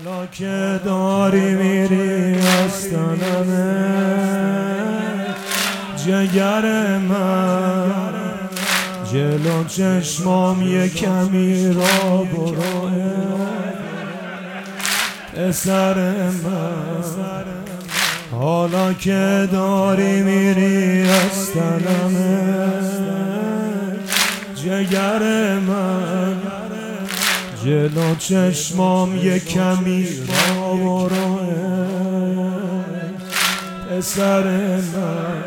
حالا که داری میری از تنمه جگر من، جلو چشمام یه کمی را برو پسر من. حالا که داری میری از تنمه جگر من، جلو چشمام یه کمی را برو پسر من.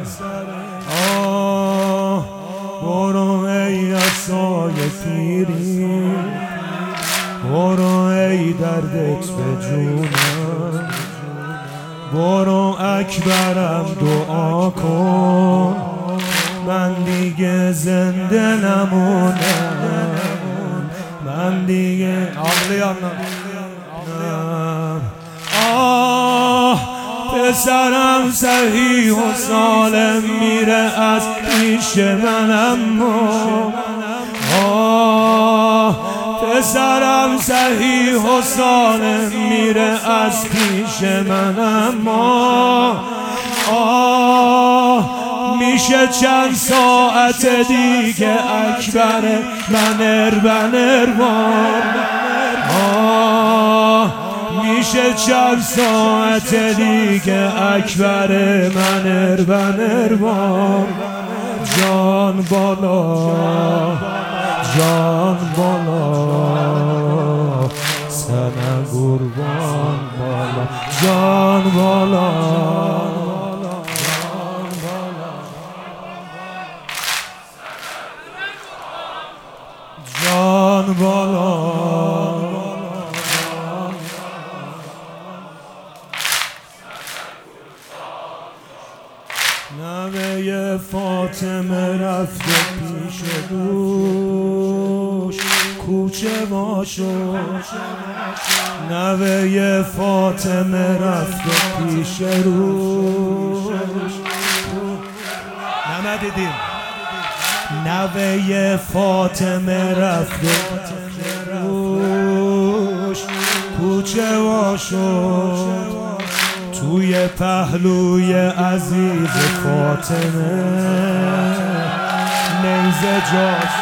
برو ای عصای پیری، برو ای دردت به جونم، برو اکبرم دعا کن من دیگه زنده نمونم، من دیگه پسرم صحیح و سالم میره از پیش من، اما پسرم صحیح و سالم میره از پیش من، اما میشه چند ساعت دیگه اکبر بنر میشه چند ساعت دیگه اکبر بنر جان بالا جان بالا سنه قربان بالا جان بالا جان بالا. نوه فاطمه رفته پیش دوش کوچه باشو، نوه فاطمه رفته پیش روش نمیدیدیم، نوه فاطمه رفته روش کوچه باشو، توی پهلوی عزیز فاطمه نیزه جاست،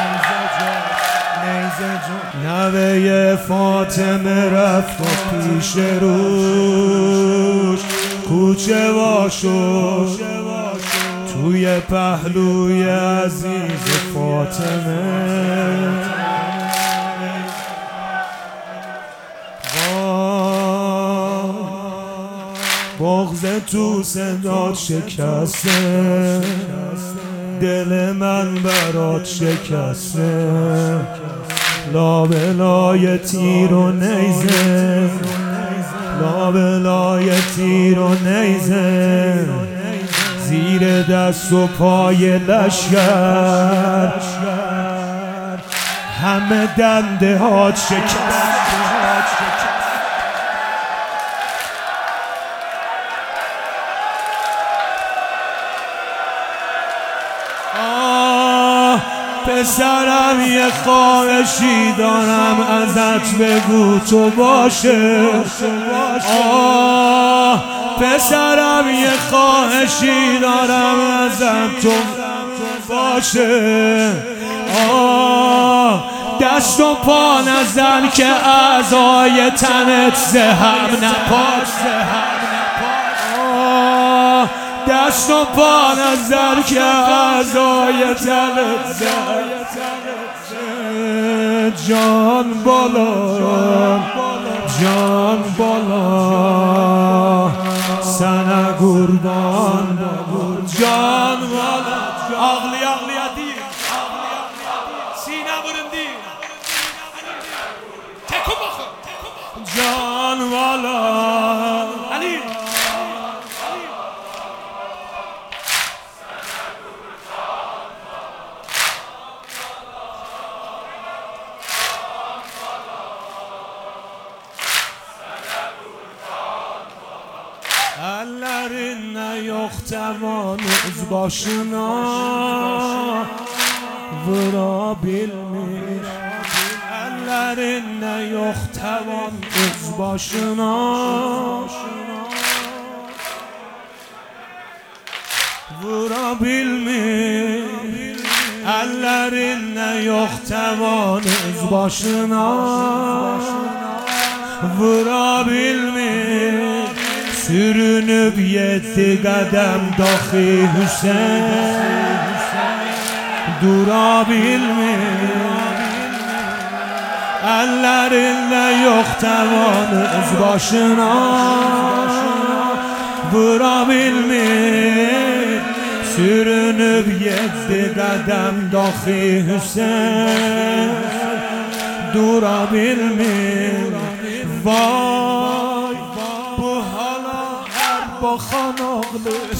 نوه فاطمه رفت پیش روش کوچه باشو، توی پهلوی عزیز فاطمه بغض تو صدات شکسته، دل من برات شکسته، لابلای تیر و نیزه، لابلای تیر و نیزه، زیر دست و پای لشکر همه دنده هات شکسته. پسرم یه خواهشی دارم ازت بگو تو باشه، پسرم یه خواهشی دارم ازت تو باشه، دست و پا نزن که اعضای تنت زهم نپاشه، دست و پا نزن که اعضای تنت جان بالا جان بالا سنه قربان جان بالا اغلیتی سینه برندی تکو بخور جان بالا علی ellerine yok tevanuz başına vurabilmiş, ellerinde yok tavan öz başına. Vurabilmiş ellerinde yok tavan öz başına. Vurabilmiş sürünüp 7 kadem dahi Hüseyin. Durabilmiş ellerinde yok tavan öz başına. Vurabilmiş sürünüp 7 kadem dahi Hüseyin. Durabilmiş vay bu hala Erbakan ağlır.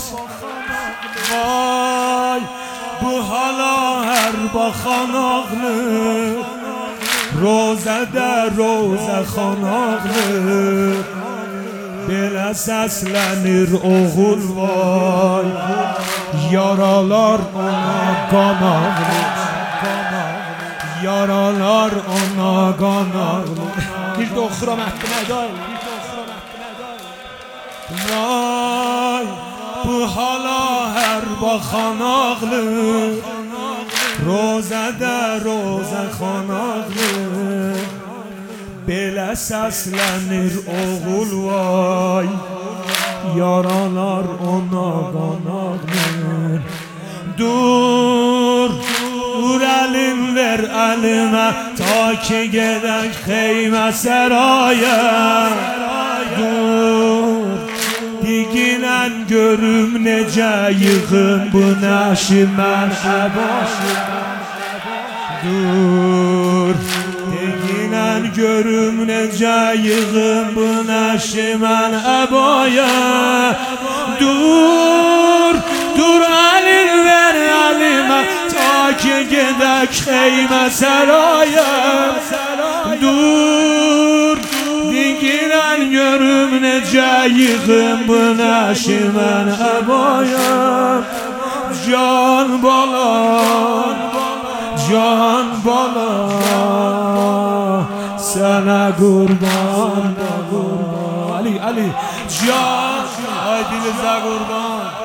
Vay bu hala Erbakan ağlır. Rozədə Rozəxan ağlır. Belə səslənir oğul vay. Yaralar ona qan ağlır. Yaralar ona qan ağlır. Bir də oxuram həddinə daim. Vay bu hala Erbakan ağlır. Rozədə Rozəxan ağlır. Belə səslənir oğul vay. Yaralar ona qan ağlır. Dur əlin ver əlimə, ta ki gedək xeymə səraya. Dur digilən görüm necə yığım bu nəşi mən əbaşı. Dur digilən görüm necə yığım bu nəşi mən əbaya. Dur əlin ver əlimə, ta ki gedək xeymə səraya. Dur digilən görüm necə yığım bu nəşi mən əbaya. Can balam, can balam, sənə qurban da qurban. Ali, Ali, can, ay dilinizə qurban.